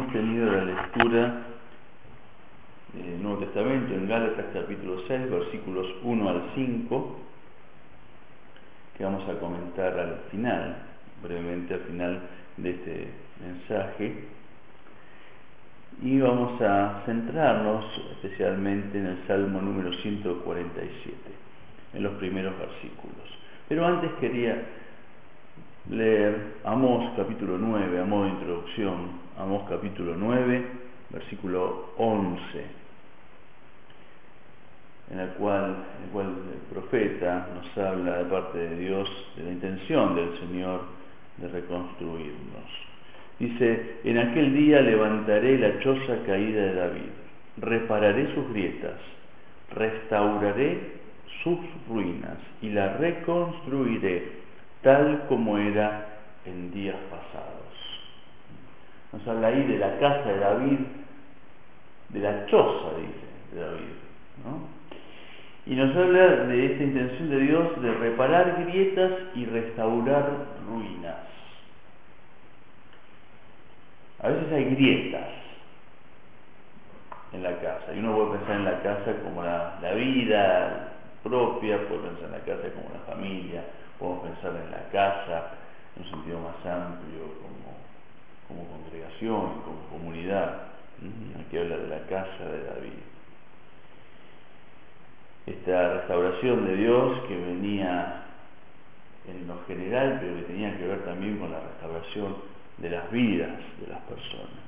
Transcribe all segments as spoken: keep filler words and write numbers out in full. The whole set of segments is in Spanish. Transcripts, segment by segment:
hemos tenido la lectura del Nuevo Testamento en Gálatas capítulo seis, versículos uno al cinco, que vamos a comentar al final, brevemente al final de este mensaje, y vamos a centrarnos especialmente en el Salmo número ciento cuarenta y siete, en los primeros versículos. Pero antes quería leer Amós capítulo nueve, a modo de introducción, Amós capítulo nueve, versículo once, en el cual, en el cual el profeta nos habla de parte de Dios de la intención del Señor de reconstruirnos. Dice: en aquel día levantaré la choza caída de David, repararé sus grietas, restauraré sus ruinas y la reconstruiré tal como era en días pasados. Nos habla ahí de la casa de David, de la choza, dice, de David, ¿no? Y nos habla de esta intención de Dios de reparar grietas y restaurar ruinas. A veces hay grietas en la casa, y uno puede pensar en la casa como la, la vida propia, puede pensar en la casa como la familia, podemos pensar en la casa en un sentido más amplio, como, como congregación, como comunidad. Aquí habla de la casa de David. Esta restauración de Dios que venía en lo general, pero que tenía que ver también con la restauración de las vidas de las personas.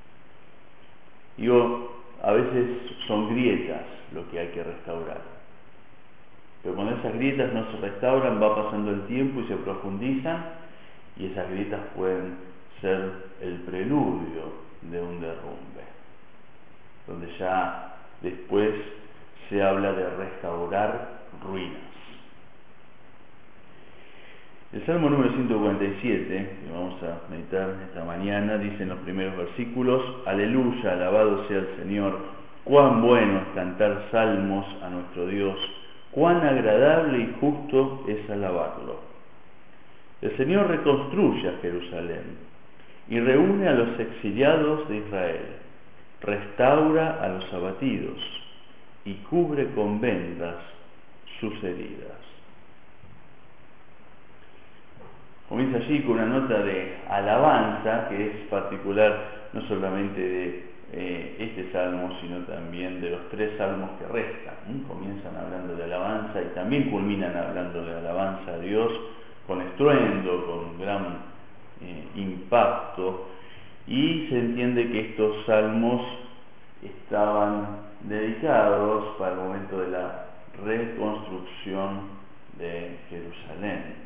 Digo, a veces son grietas lo que hay que restaurar, pero cuando esas grietas no se restauran, va pasando el tiempo y se profundizan, y esas grietas pueden ser el preludio de un derrumbe, donde ya después se habla de restaurar ruinas. El Salmo número ciento cuarenta y siete, que vamos a meditar esta mañana, dice en los primeros versículos: aleluya, alabado sea el Señor, cuán bueno es cantar salmos a nuestro Dios, cuán agradable y justo es alabarlo. El Señor reconstruye a Jerusalén y reúne a los exiliados de Israel, restaura a los abatidos y cubre con vendas sus heridas. Comienza allí con una nota de alabanza que es particular no solamente de eh, este salmo, sino también de los tres salmos que restan. ¿Mm? Comienzan hablando de alabanza y también culminan hablando de alabanza a Dios con estruendo, con gran eh, impacto, y se entiende que estos salmos estaban dedicados para el momento de la reconstrucción de Jerusalén.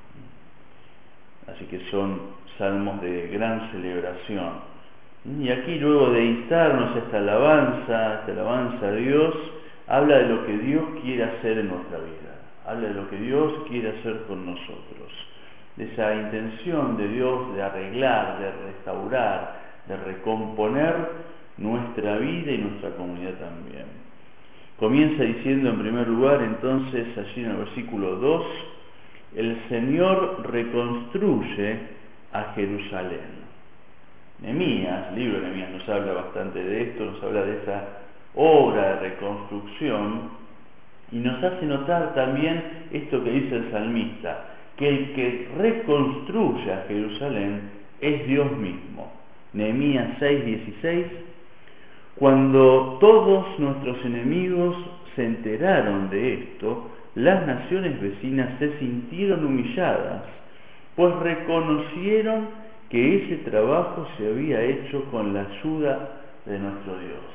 Así que son salmos de gran celebración. Y aquí, luego de instarnos a esta alabanza, esta alabanza a Dios, habla de lo que Dios quiere hacer en nuestra vida, habla de lo que Dios quiere hacer con nosotros, de esa intención de Dios de arreglar, de restaurar, de recomponer nuestra vida y nuestra comunidad también. Comienza diciendo en primer lugar, entonces, allí en el versículo dos, el Señor reconstruye a Jerusalén. Nehemías, el libro de Nehemías nos habla bastante de esto, nos habla de esa obra de reconstrucción, y nos hace notar también esto que dice el salmista, que el que reconstruye a Jerusalén es Dios mismo. Nehemías seis dieciséis: cuando todos nuestros enemigos se enteraron de esto, las naciones vecinas se sintieron humilladas, pues reconocieron que ese trabajo se había hecho con la ayuda de nuestro Dios.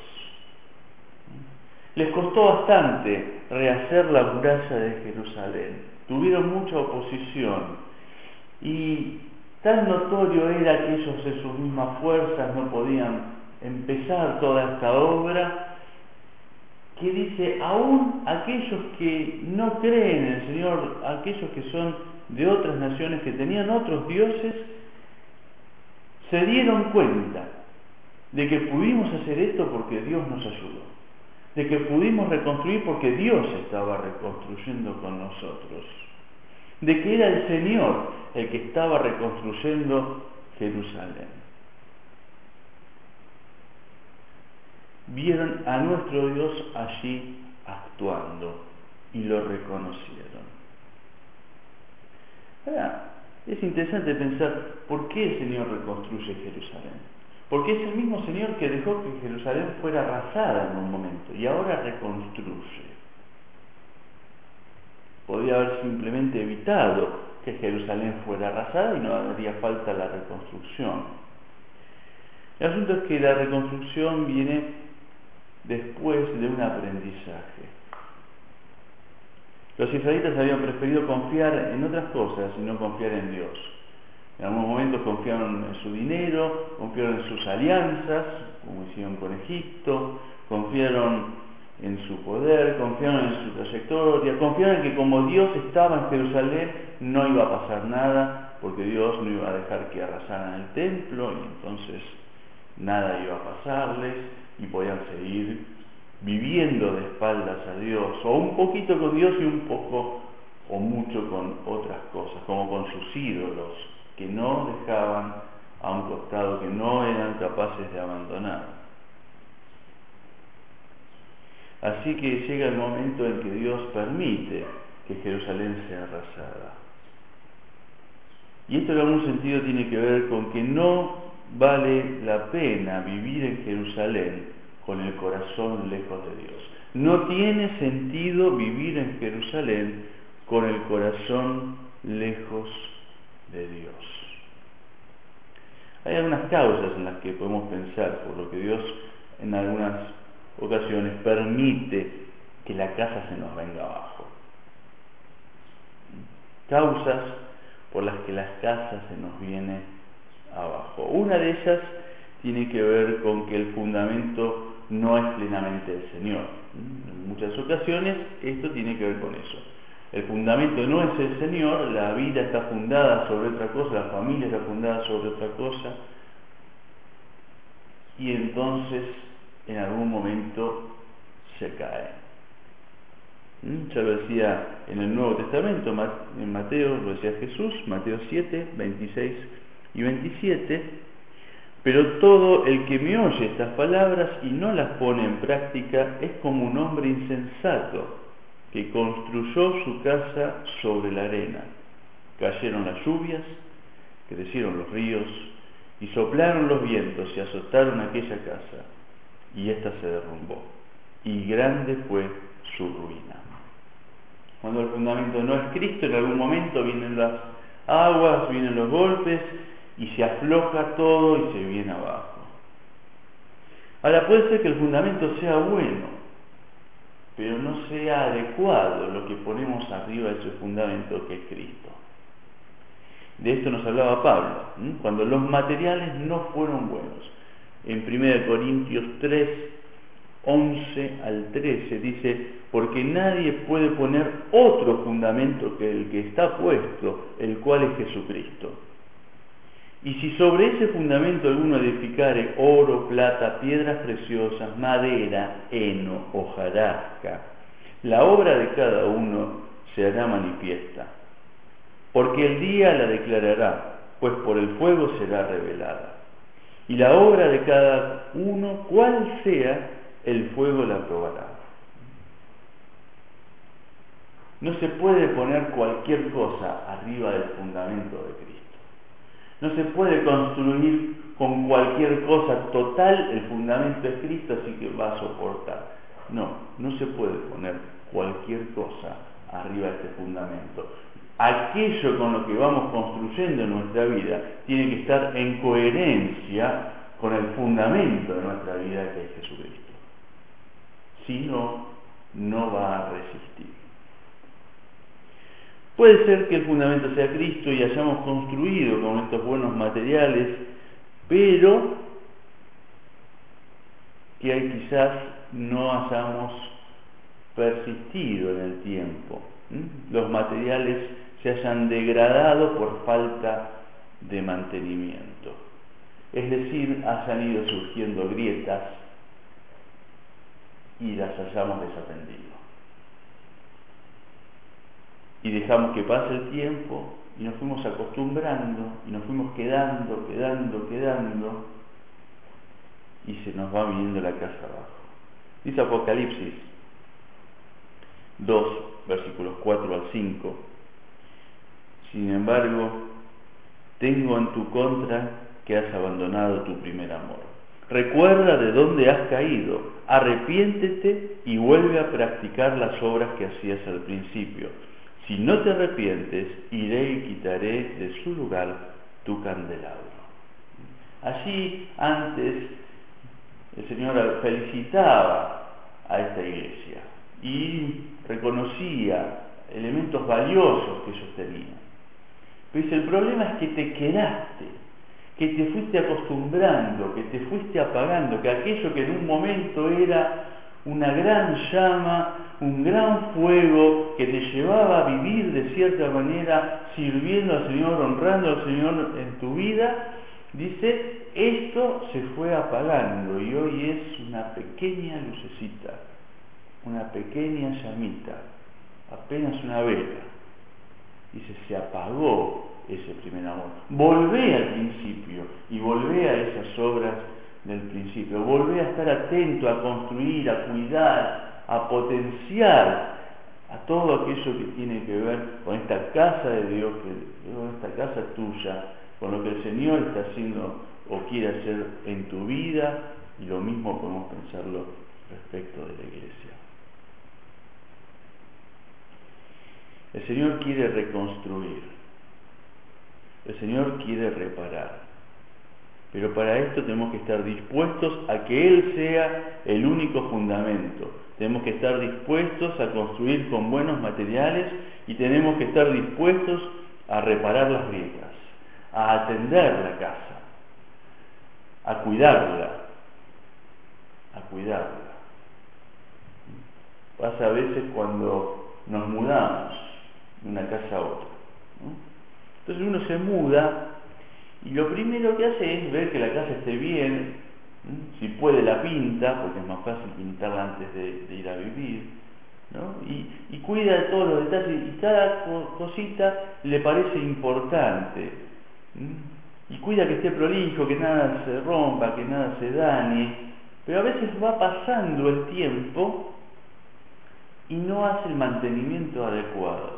Les costó bastante rehacer la muralla de Jerusalén, tuvieron mucha oposición, y tan notorio era que ellos de sus mismas fuerzas no podían empezar toda esta obra, que dice, aún aquellos que no creen en el Señor, aquellos que son de otras naciones, que tenían otros dioses, se dieron cuenta de que pudimos hacer esto porque Dios nos ayudó, de que pudimos reconstruir porque Dios estaba reconstruyendo con nosotros, de que era el Señor el que estaba reconstruyendo Jerusalén. vieron a nuestro Dios allí actuando y lo reconocieron. Ahora, es interesante pensar por qué el Señor reconstruye Jerusalén. Porque es el mismo Señor que dejó que Jerusalén fuera arrasada en un momento y ahora reconstruye. Podría haber simplemente evitado que Jerusalén fuera arrasada y no haría falta la reconstrucción. El asunto es que la reconstrucción viene después de un aprendizaje. Los israelitas habían preferido confiar en otras cosas y no confiar en Dios. En algunos momentos confiaron en su dinero, confiaron en sus alianzas, como hicieron con Egipto, confiaron en su poder, confiaron en su trayectoria, confiaron en que como Dios estaba en Jerusalén no iba a pasar nada, porque Dios no iba a dejar que arrasaran el templo y entonces nada iba a pasarles y podían seguir viviendo de espaldas a Dios, o un poquito con Dios y un poco o mucho con otras cosas, como con sus ídolos, que no dejaban a un costado, que no eran capaces de abandonar. Así que llega el momento en que Dios permite que Jerusalén sea arrasada. Y esto en algún sentido tiene que ver con que no vale la pena vivir en Jerusalén con el corazón lejos de Dios. No tiene sentido vivir en Jerusalén con el corazón lejos de Dios. Hay algunas causas en las que podemos pensar por lo que Dios en algunas ocasiones permite que la casa se nos venga abajo. Causas por las que las casas se nos vienen abajo. Una de ellas tiene que ver con que el fundamento no es plenamente el Señor. En muchas ocasiones esto tiene que ver con eso. El fundamento no es el Señor, la vida está fundada sobre otra cosa, la familia está fundada sobre otra cosa, y entonces en algún momento se cae. Ya lo decía en el Nuevo Testamento, en Mateo, lo decía Jesús, Mateo siete, veintiséis y veintisiete, pero todo el que me oye estas palabras y no las pone en práctica es como un hombre insensato que construyó su casa sobre la arena. Cayeron las lluvias, crecieron los ríos y soplaron los vientos y azotaron aquella casa, y ésta se derrumbó, y grande fue su ruina. Cuando el fundamento no es Cristo, en algún momento vienen las aguas, vienen los golpes, y se afloja todo y se viene abajo. Ahora, puede ser que el fundamento sea bueno, pero no sea adecuado lo que ponemos arriba de ese fundamento que es Cristo. De esto nos hablaba Pablo, ¿eh? Cuando los materiales no fueron buenos. En primera Corintios tres, once al trece dice: porque nadie puede poner otro fundamento que el que está puesto, el cual es Jesucristo. Y si sobre ese fundamento alguno edificare oro, plata, piedras preciosas, madera, heno, hojarasca, la obra de cada uno se hará manifiesta, porque el día la declarará, pues por el fuego será revelada. Y la obra de cada uno, cual sea, el fuego la probará. No se puede poner cualquier cosa arriba del fundamento de Cristo. No se puede construir con cualquier cosa total, el fundamento es Cristo, así que va a soportar. No, no se puede poner cualquier cosa arriba de este fundamento. Aquello con lo que vamos construyendo en nuestra vida tiene que estar en coherencia con el fundamento de nuestra vida, que es Jesucristo. Si no, no va a resistir. Puede ser que el fundamento sea Cristo y hayamos construido con estos buenos materiales, pero que quizás no hayamos persistido en el tiempo. ¿Mm? Los materiales se hayan degradado por falta de mantenimiento. Es decir, hayan ido surgiendo grietas y las hayamos desatendido. Y dejamos que pase el tiempo y nos fuimos acostumbrando y nos fuimos quedando, quedando, quedando. y se nos va viniendo la casa abajo. Dice Apocalipsis dos, versículos cuatro al cinco. Sin embargo, tengo en tu contra que has abandonado tu primer amor. Recuerda de dónde has caído, arrepiéntete y vuelve a practicar las obras que hacías al principio. Si no te arrepientes, iré y quitaré de su lugar tu candelabro. Allí antes el Señor felicitaba a esta iglesia y reconocía elementos valiosos que ellos tenían. Pero dice, el problema es que te quedaste, que te fuiste acostumbrando, que te fuiste apagando, que aquello que en un momento era una gran llama, un gran fuego que te llevaba a vivir de cierta manera, sirviendo al Señor, honrando al Señor en tu vida, dice, esto se fue apagando y hoy es una pequeña lucecita, una pequeña llamita, apenas una vela. Dice, se apagó ese primer amor. Volvé al principio y volvé a esas obras del principio. Volvé a estar atento, a construir, a cuidar, a potenciar a todo aquello que tiene que ver con esta casa de Dios, con esta casa tuya, con lo que el Señor está haciendo o quiere hacer en tu vida, y lo mismo podemos pensarlo respecto de la iglesia. El Señor quiere reconstruir, el Señor quiere reparar, pero para esto tenemos que estar dispuestos a que Él sea el único fundamento. Tenemos que estar dispuestos a construir con buenos materiales y tenemos que estar dispuestos a reparar las grietas, a atender la casa, a cuidarla, a cuidarla. Pasa a veces cuando nos mudamos de una casa a otra, ¿no? Entonces uno se muda y lo primero que hace es ver que la casa esté bien, ¿no? Si puede la pinta, porque es más fácil pintarla antes de, de ir a vivir, ¿no? Y, y cuida de todos los detalles y cada co cosita le parece importante, ¿no? Y cuida que esté prolijo, que nada se rompa, que nada se dañe, pero a veces va pasando el tiempo y no hace el mantenimiento adecuado.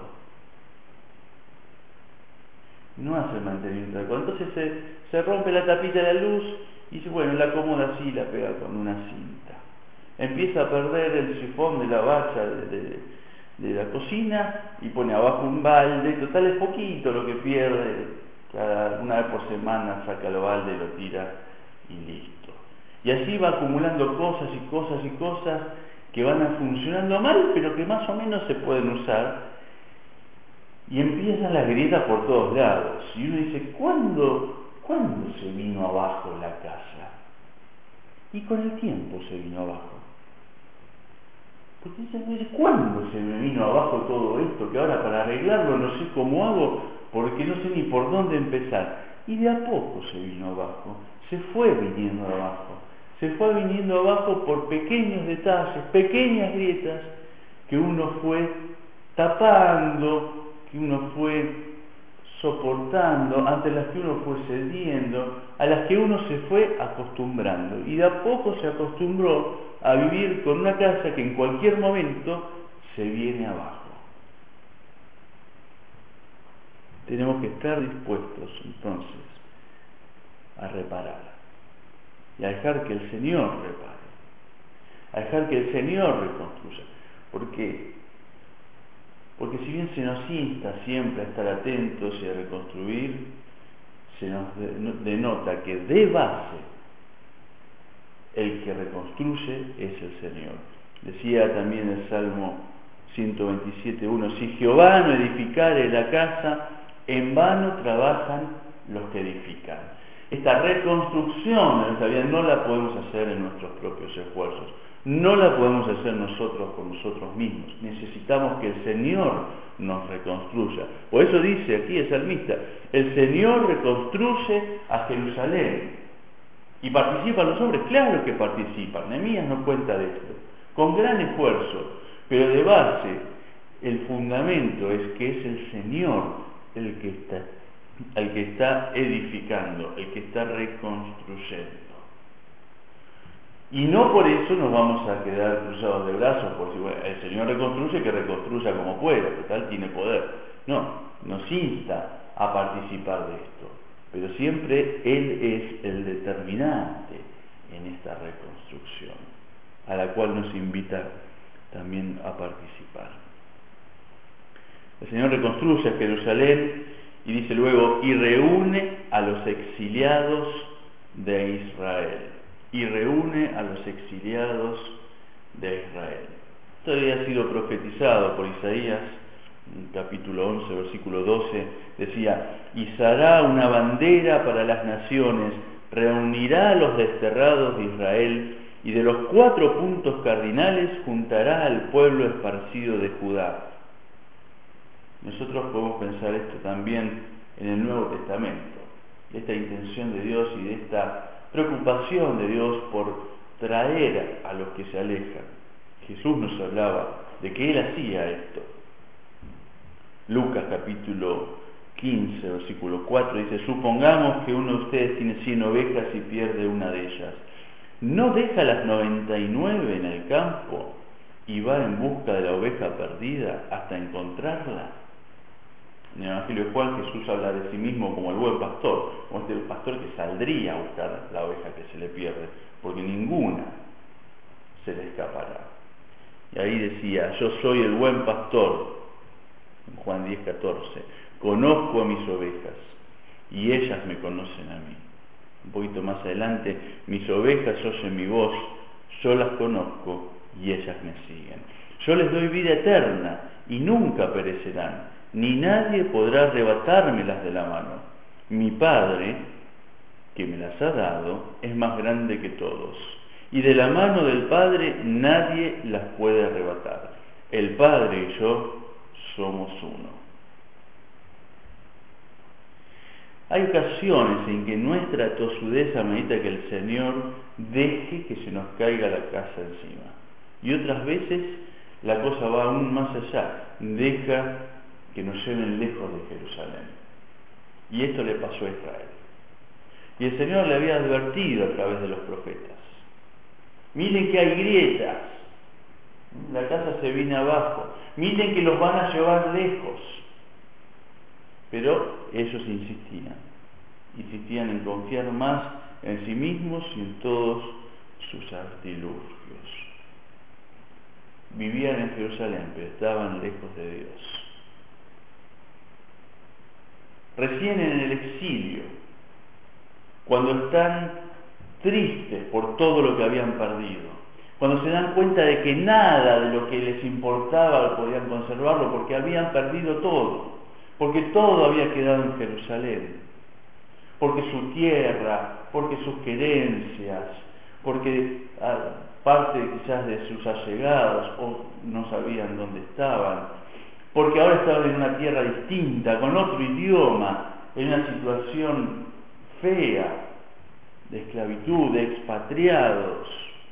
No hace el mantenimiento adecuado. Entonces se, se rompe la tapita de la luz y dice, bueno, la acomoda así, la pega con una cinta. Empieza a perder el sifón de la bacha de, de, de la cocina y pone abajo un balde. Total es poquito lo que pierde. Cada una vez por semana saca el balde y lo tira y listo. Y así va acumulando cosas y cosas y cosas que van a funcionando mal, pero que más o menos se pueden usar. Y empiezan las grietas por todos lados. Y uno dice, ¿cuándo, ¿cuándo se vino abajo la casa? Y con el tiempo se vino abajo. Porque dice, ¿cuándo se me vino abajo todo esto? Que ahora para arreglarlo no sé cómo hago, porque no sé ni por dónde empezar. Y de a poco se vino abajo. Se fue viniendo abajo. Se fue viniendo abajo por pequeños detalles, pequeñas grietas que uno fue tapando, que uno fue soportando, ante las que uno fue cediendo, a las que uno se fue acostumbrando. Y de a poco se acostumbró a vivir con una casa que en cualquier momento se viene abajo. Tenemos que estar dispuestos entonces a reparar y a dejar que el Señor repare, a dejar que el Señor reconstruya, porque porque si bien se nos insta siempre a estar atentos y a reconstruir, se nos denota que de base el que reconstruye es el Señor. Decía también el Salmo ciento veintisiete, uno, si Jehová no edificare la casa, en vano trabajan los que edifican. Esta reconstrucción de nuestra vida no la podemos hacer en nuestros propios esfuerzos. No la podemos hacer nosotros por nosotros mismos. Necesitamos que el Señor nos reconstruya. Por eso dice aquí el salmista, el Señor reconstruye a Jerusalén. ¿Y participan los hombres? Claro que participan. Nehemías nos cuenta de esto. Con gran esfuerzo. Pero de base, el fundamento es que es el Señor el que está, el que está edificando, el que está reconstruyendo. Y no por eso nos vamos a quedar cruzados de brazos, porque bueno, el Señor reconstruye, que reconstruya como pueda, total tiene poder. No, nos insta a participar de esto, pero siempre Él es el determinante en esta reconstrucción, a la cual nos invita también a participar. El Señor reconstruye a Jerusalén y dice luego, y reúne a los exiliados de Israel. Y reúne a los exiliados de Israel. Esto había sido profetizado por Isaías, en capítulo once, versículo doce, decía, izará una bandera para las naciones, reunirá a los desterrados de Israel, y de los cuatro puntos cardinales juntará al pueblo esparcido de Judá. Nosotros podemos pensar esto también en el Nuevo Testamento, de esta intención de Dios y de esta preocupación de Dios por traer a los que se alejan. Jesús nos hablaba de que Él hacía esto. Lucas capítulo quince, versículo cuatro dice, supongamos que uno de ustedes tiene cien ovejas y pierde una de ellas. ¿No deja las noventa y nueve en el campo y va en busca de la oveja perdida hasta encontrarla? En el Evangelio de Juan, Jesús habla de sí mismo como el buen pastor, como este pastor que saldría a buscar la oveja que se le pierde, porque ninguna se le escapará. Y ahí decía, yo soy el buen pastor, en Juan diez, catorce, conozco a mis ovejas y ellas me conocen a mí. Un poquito más adelante, mis ovejas oyen mi voz, yo las conozco y ellas me siguen. Yo les doy vida eterna y nunca perecerán, ni nadie podrá arrebatármelas de la mano. Mi Padre, que me las ha dado, es más grande que todos, y de la mano del Padre nadie las puede arrebatar. El Padre y yo somos uno. Hay ocasiones en que nuestra tosudez amerita que el Señor deje que se nos caiga la casa encima. Y otras veces la cosa va aún más allá, deja que nos lleven lejos de Jerusalén. Y esto le pasó a Israel. Y el Señor le había advertido a través de los profetas. Miren que hay grietas, la casa se viene abajo, miren que los van a llevar lejos. Pero ellos insistían, insistían en confiar más en sí mismos y en todos sus artilugios. Vivían en Jerusalén, pero estaban lejos de Dios. Recién en el exilio, cuando están tristes por todo lo que habían perdido, cuando se dan cuenta de que nada de lo que les importaba podían conservarlo porque habían perdido todo, porque todo había quedado en Jerusalén, porque su tierra, porque sus querencias, porque parte quizás de sus allegados o no sabían dónde estaban, porque ahora estaban en una tierra distinta, con otro idioma, en una situación fea, de esclavitud, de expatriados.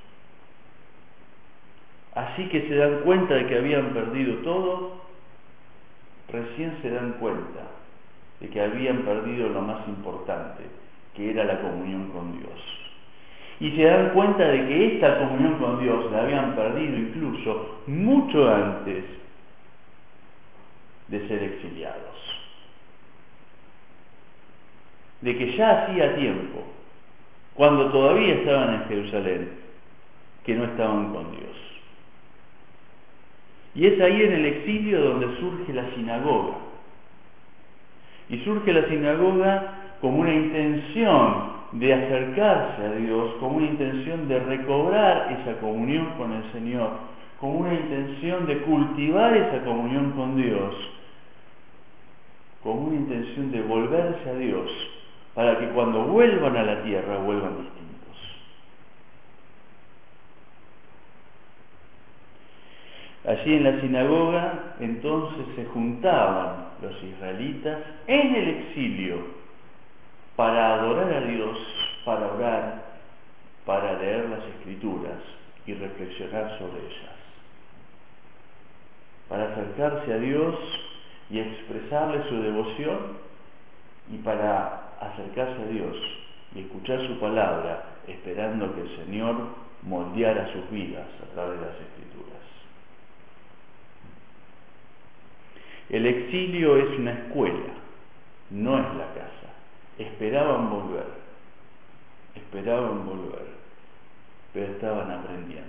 Así que se dan cuenta de que habían perdido todo, recién se dan cuenta de que habían perdido lo más importante, que era la comunión con Dios. Y se dan cuenta de que esta comunión con Dios la habían perdido incluso mucho antes de ser exiliados. De que ya hacía tiempo, cuando todavía estaban en Jerusalén, que no estaban con Dios. Y es ahí en el exilio donde surge la sinagoga. Y surge la sinagoga como una intención de acercarse a Dios, como una intención de recobrar esa comunión con el Señor, como una intención de cultivar esa comunión con Dios, como una intención de volverse a Dios, para que cuando vuelvan a la tierra vuelvan distintos. Allí en la sinagoga entonces se juntaban los israelitas en el exilio para adorar a Dios, para orar, para leer las Escrituras y reflexionar sobre ellas, para acercarse a Dios y expresarle su devoción, y para acercarse a Dios y escuchar su palabra, esperando que el Señor moldeara sus vidas a través de las Escrituras. El exilio es una escuela, no es la casa. Esperaban volver, esperaban volver, pero estaban aprendiendo.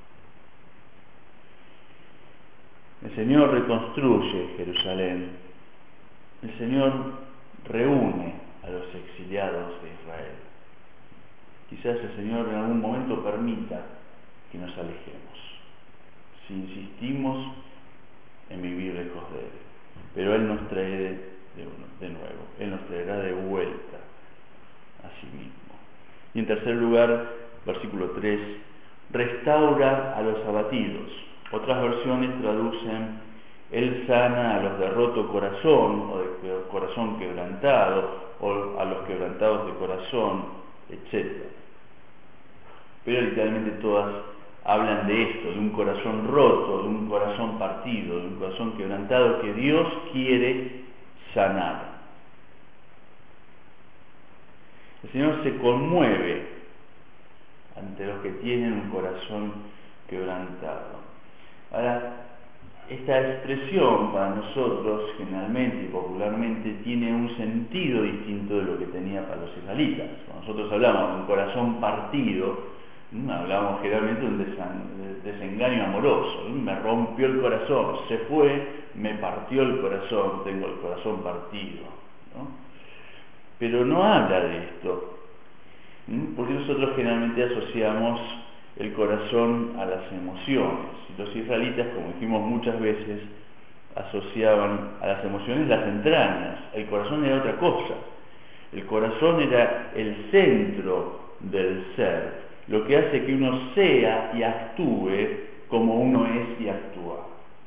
El Señor reconstruye Jerusalén, el Señor reúne a los exiliados de Israel. Quizás el Señor en algún momento permita que nos alejemos, si insistimos en vivir lejos de Él. Pero Él nos trae de, de, de nuevo, Él nos traerá de vuelta a sí mismo. Y en tercer lugar, versículo tres, restaura a los abatidos. Otras versiones traducen, Él sana a los de roto corazón, o de corazón quebrantado, o a los quebrantados de corazón, etcétera. Pero literalmente todas hablan de esto, de un corazón roto, de un corazón partido, de un corazón quebrantado que Dios quiere sanar. El Señor se conmueve ante los que tienen un corazón quebrantado. Ahora, esta expresión para nosotros, generalmente y popularmente, tiene un sentido distinto de lo que tenía para los israelitas. Cuando nosotros hablamos de un corazón partido, hablamos generalmente de un desengaño amoroso. Me rompió el corazón, se fue, me partió el corazón, tengo el corazón partido, ¿no? Pero no habla de esto, porque nosotros generalmente asociamos el corazón a las emociones. Los israelitas, como dijimos muchas veces, asociaban a las emociones las entrañas. El corazón era otra cosa. El corazón era el centro del ser, lo que hace que uno sea y actúe como uno es y actúa.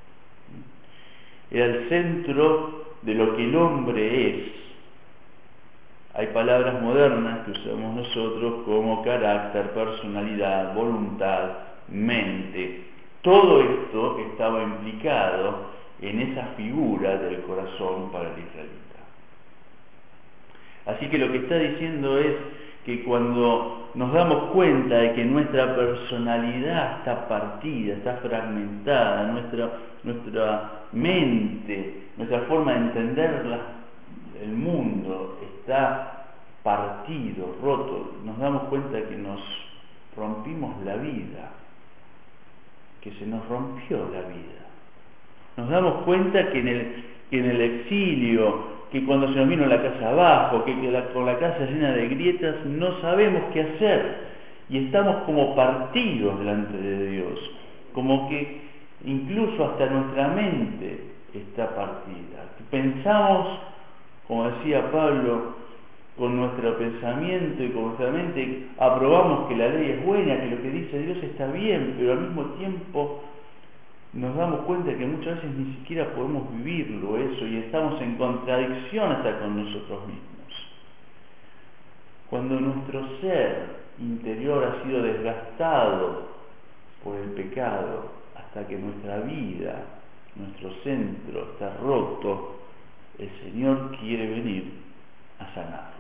Era el centro de lo que el hombre es. Hay palabras modernas que usamos nosotros como carácter, personalidad, voluntad, mente. Todo esto estaba implicado en esa figura del corazón para el israelita. Así que lo que está diciendo es que cuando nos damos cuenta de que nuestra personalidad está partida, está fragmentada, nuestra, nuestra mente, nuestra forma de entender la, el mundo está partido, roto, nos damos cuenta que nos rompimos la vida, que se nos rompió la vida. Nos damos cuenta que en el, que en el exilio, que cuando se nos vino la casa abajo, que, que la, con la casa llena de grietas, no sabemos qué hacer y estamos como partidos delante de Dios, como que incluso hasta nuestra mente está partida. Pensamos, como decía Pablo, con nuestro pensamiento y con nuestra mente aprobamos que la ley es buena, que lo que dice Dios está bien, pero al mismo tiempo nos damos cuenta que muchas veces ni siquiera podemos vivirlo eso y estamos en contradicción hasta con nosotros mismos. Cuando nuestro ser interior ha sido desgastado por el pecado hasta que nuestra vida, nuestro centro está roto, el Señor quiere venir a sanarlo.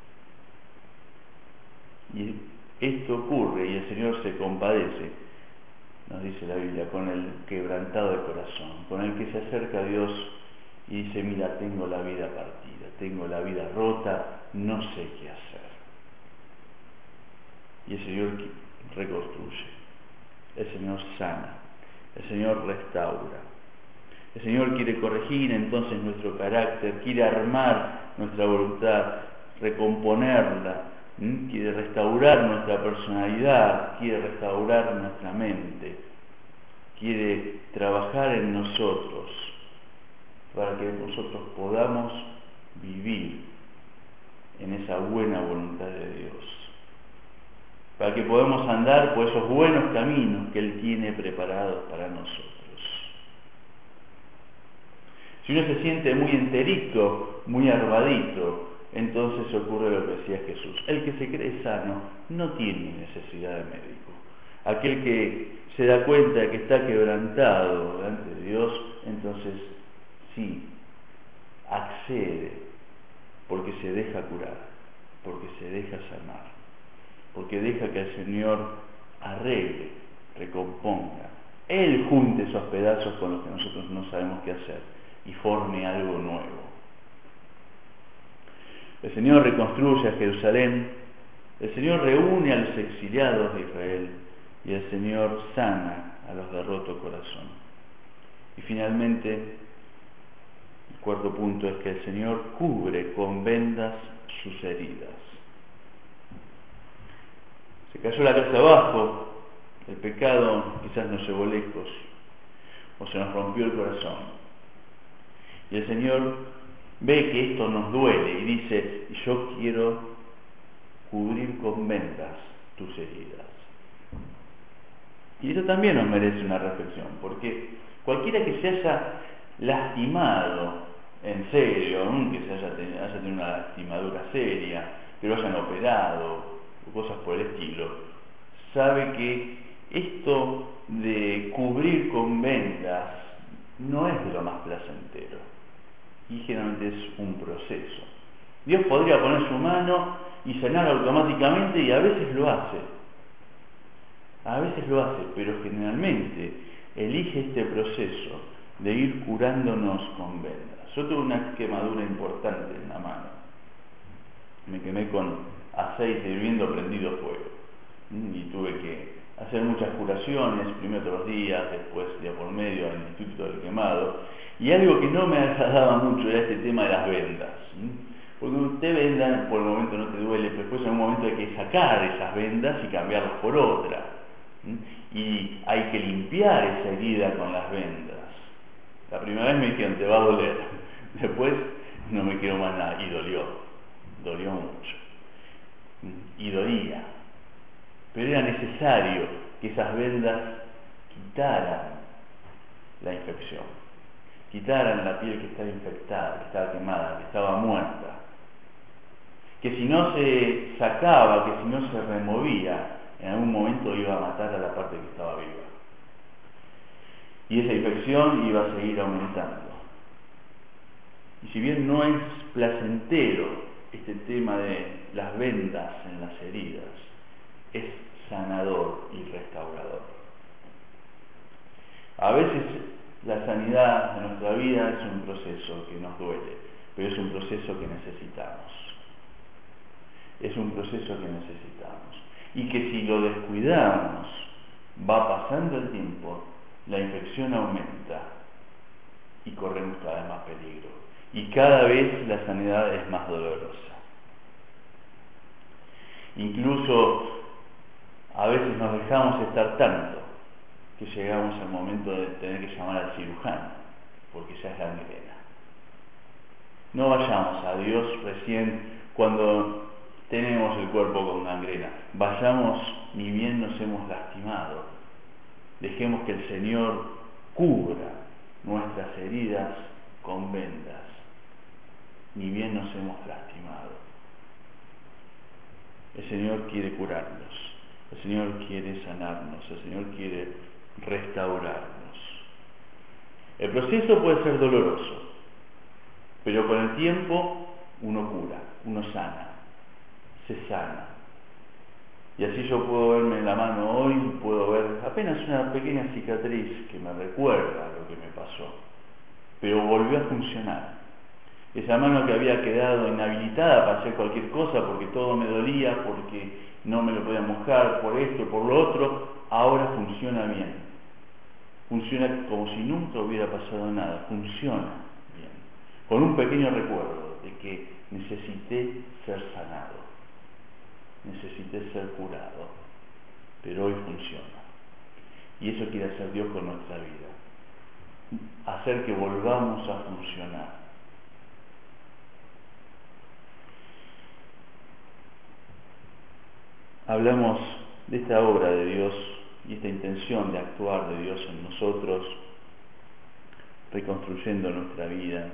Y esto ocurre y el Señor se compadece, nos dice la Biblia, con el quebrantado de corazón, con el que se acerca a Dios y dice, mira, tengo la vida partida, tengo la vida rota, no sé qué hacer. Y el Señor reconstruye, el Señor sana, el Señor restaura. El Señor quiere corregir entonces nuestro carácter, quiere armar nuestra voluntad, recomponerla, ¿Mm? quiere restaurar nuestra personalidad, quiere restaurar nuestra mente, quiere trabajar en nosotros para que nosotros podamos vivir en esa buena voluntad de Dios, para que podamos andar por esos buenos caminos que Él tiene preparados para nosotros. Si uno se siente muy enterito, muy armadito, entonces ocurre lo que decía Jesús. El que se cree sano no tiene necesidad de médico. Aquel que se da cuenta de que está quebrantado delante de Dios, entonces sí, accede, porque se deja curar, porque se deja sanar, porque deja que el Señor arregle, recomponga. Él junte esos pedazos con los que nosotros no sabemos qué hacer y forme algo nuevo. El Señor reconstruye a Jerusalén, el Señor reúne a los exiliados de Israel y el Señor sana a los de roto corazón. Y finalmente, el cuarto punto es que el Señor cubre con vendas sus heridas. Se cayó la casa abajo, el pecado quizás nos llevó lejos o se nos rompió el corazón. Y el Señor ve que esto nos duele y dice, yo quiero cubrir con vendas tus heridas. Y eso también nos merece una reflexión, porque cualquiera que se haya lastimado en serio, ¿no? que se haya, ten, haya tenido una lastimadura seria, que lo hayan operado o cosas por el estilo, sabe que esto de cubrir con vendas no es de lo más placentero y generalmente es un proceso. Dios podría poner su mano y sanar automáticamente y a veces lo hace, a veces lo hace, pero generalmente elige este proceso de ir curándonos con vendas. Yo tuve una quemadura importante en la mano, me quemé con aceite hirviendo prendido fuego y tuve que hacer muchas curaciones, primero todos los días, después día por medio en el Instituto del Quemado, y algo que no me agradaba mucho era este tema de las vendas, porque usted venda, por el momento no te duele, pero después en un momento hay que sacar esas vendas y cambiarlas por otra, y hay que limpiar esa herida con las vendas. La primera vez me dijeron, te va a doler, después no me quiero más nada, y dolió, dolió mucho, y dolía. Pero era necesario que esas vendas quitaran la infección, quitaran la piel que estaba infectada, que estaba quemada, que estaba muerta, que si no se sacaba, que si no se removía, en algún momento iba a matar a la parte que estaba viva. Y esa infección iba a seguir aumentando. Y si bien no es placentero este tema de las vendas en las heridas, es sanador y restaurador. A veces la sanidad de nuestra vida es un proceso que nos duele, pero es un proceso que necesitamos. Es un proceso que necesitamos. Y que si lo descuidamos, va pasando el tiempo, la infección aumenta y corremos cada vez más peligro. Y cada vez la sanidad es más dolorosa. Incluso a veces nos dejamos estar tanto que llegamos al momento de tener que llamar al cirujano, porque ya es gangrena. No vayamos a Dios recién cuando tenemos el cuerpo con gangrena. Vayamos ni bien nos hemos lastimado. Dejemos que el Señor cubra nuestras heridas con vendas, ni bien nos hemos lastimado. El Señor quiere curarnos. El Señor quiere sanarnos, el Señor quiere restaurarnos. El proceso puede ser doloroso, pero con el tiempo uno cura, uno sana, se sana. Y así yo puedo verme en la mano hoy, puedo ver apenas una pequeña cicatriz que me recuerda lo que me pasó, pero volvió a funcionar. Esa mano que había quedado inhabilitada para hacer cualquier cosa porque todo me dolía, porque no me lo podía mojar, por esto, por lo otro, ahora funciona bien. Funciona como si nunca hubiera pasado nada, funciona bien. Con un pequeño recuerdo de que necesité ser sanado, necesité ser curado, pero hoy funciona. Y eso quiere hacer Dios con nuestra vida, hacer que volvamos a funcionar. Hablamos de esta obra de Dios y esta intención de actuar de Dios en nosotros, reconstruyendo nuestra vida,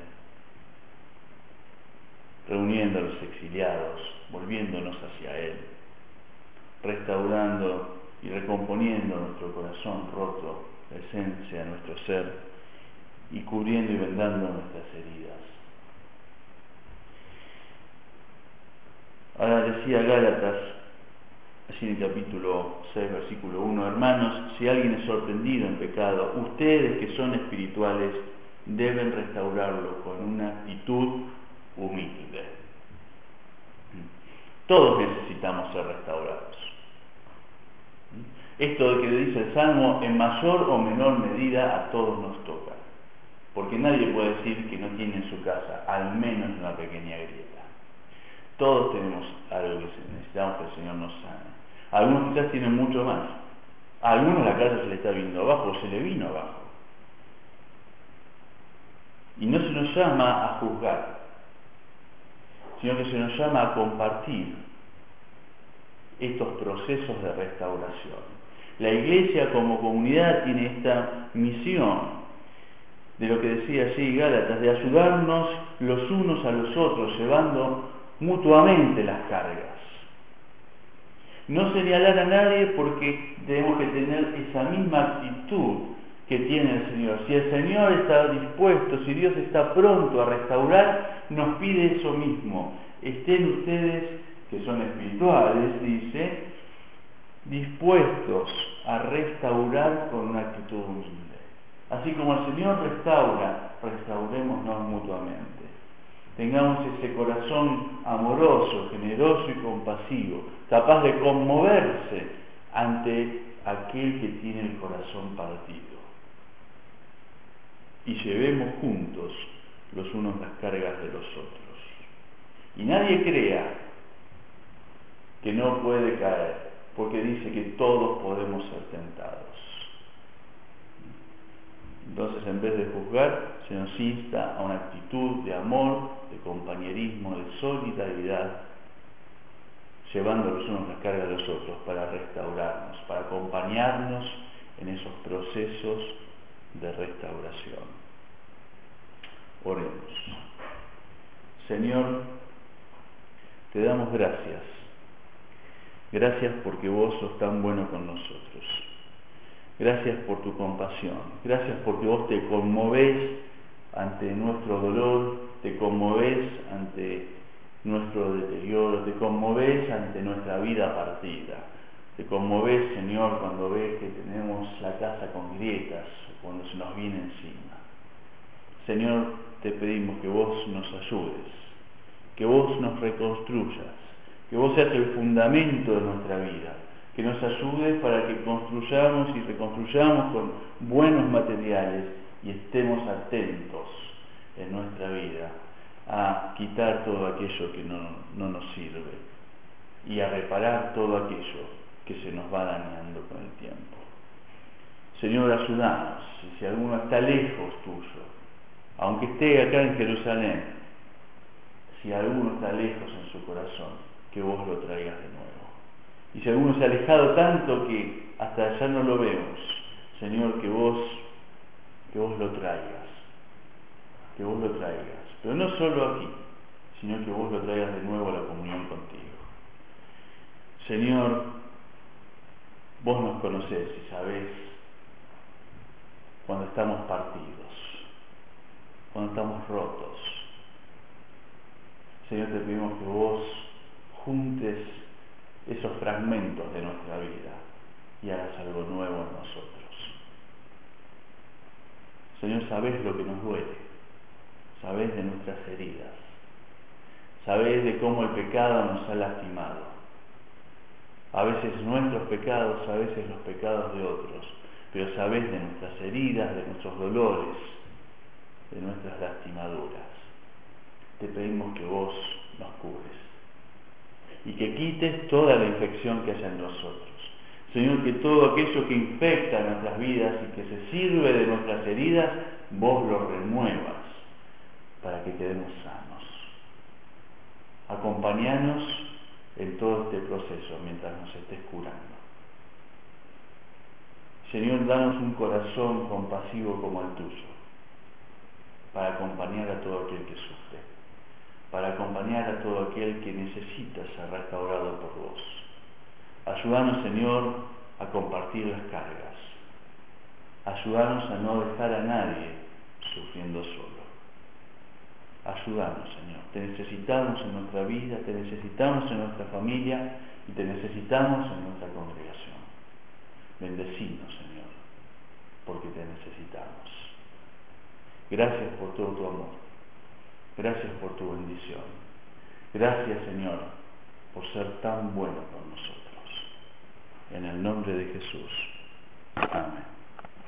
reuniendo a los exiliados, volviéndonos hacia Él, restaurando y recomponiendo nuestro corazón roto, la esencia de nuestro ser, y cubriendo y vendando nuestras heridas. Ahora decía Gálatas, Así en el capítulo seis, versículo uno, hermanos, si alguien es sorprendido en pecado, ustedes que son espirituales deben restaurarlo con una actitud humilde. Todos necesitamos ser restaurados. Esto que dice el Salmo, en mayor o menor medida a todos nos toca, porque nadie puede decir que no tiene en su casa al menos una pequeña grieta. Todos tenemos algo que necesitamos que el Señor nos sane. Algunos quizás tienen mucho más. A algunos la casa se le está viendo abajo o se le vino abajo. Y no se nos llama a juzgar, sino que se nos llama a compartir estos procesos de restauración. La Iglesia como comunidad tiene esta misión de lo que decía allí Gálatas, de ayudarnos los unos a los otros, llevando mutuamente las cargas. No señalar a nadie, porque tenemos que tener esa misma actitud que tiene el Señor. Si el Señor está dispuesto, si Dios está pronto a restaurar, nos pide eso mismo. Estén ustedes, que son espirituales, dice, dispuestos a restaurar con una actitud humilde. Así como el Señor restaura, restaurémonos mutuamente. Tengamos ese corazón amoroso, generoso y compasivo, capaz de conmoverse ante aquel que tiene el corazón partido. Y llevemos juntos los unos las cargas de los otros. Y nadie crea que no puede caer, porque dice que todos podemos ser tentados. Entonces, en vez de juzgar, se nos insta a una actitud de amor, de compañerismo, de solidaridad, llevando los unos las cargas de los otros para restaurarnos, para acompañarnos en esos procesos de restauración. Oremos. Señor, te damos gracias. Gracias porque vos sos tan bueno con nosotros. Gracias por tu compasión. Gracias porque vos te conmovés ante nuestro dolor, te conmovés ante nuestro deterioro, te conmovés ante nuestra vida partida. Te conmovés, Señor, cuando ves que tenemos la casa con grietas, cuando se nos viene encima. Señor, te pedimos que vos nos ayudes, que vos nos reconstruyas, que vos seas el fundamento de nuestra vida, que nos ayudes para que construyamos y reconstruyamos con buenos materiales y estemos atentos en nuestra vida a quitar todo aquello que no, no nos sirve y a reparar todo aquello que se nos va dañando con el tiempo. Señor, ayúdanos, y si alguno está lejos tuyo, aunque esté acá en Jerusalén, si alguno está lejos en su corazón, que vos lo traigas de nuevo. Y si alguno se ha alejado tanto que hasta allá no lo vemos, Señor, que vos, que vos lo traigas, que vos lo traigas, pero no solo aquí, sino que vos lo traigas de nuevo a la comunión contigo. Señor, vos nos conocés y sabés cuando estamos partidos, cuando estamos rotos. Señor, te pedimos que vos juntes esos fragmentos de nuestra vida y hagas algo nuevo en nosotros. Señor, sabés lo que nos duele, sabés de nuestras heridas, sabés de cómo el pecado nos ha lastimado. A veces nuestros pecados, a veces los pecados de otros, pero sabés de nuestras heridas, de nuestros dolores, de nuestras lastimaduras. Te pedimos que vos nos cures y que quites toda la infección que haya en nosotros. Señor, que todo aquello que infecta nuestras vidas y que se sirve de nuestras heridas, vos lo remuevas para que quedemos sanos. Acompáñanos en todo este proceso mientras nos estés curando. Señor, danos un corazón compasivo como el tuyo, para acompañar a todo aquel que sufre, para acompañar a todo aquel que necesita ser restaurado por vos. Ayúdanos, Señor, a compartir las cargas. Ayúdanos a no dejar a nadie sufriendo solo. Ayúdanos, Señor. Te necesitamos en nuestra vida, te necesitamos en nuestra familia y te necesitamos en nuestra congregación. Bendecinos, Señor, porque te necesitamos. Gracias por todo tu amor. Gracias por tu bendición. Gracias, Señor, por ser tan bueno con nosotros. En el nombre de Jesús. Amén.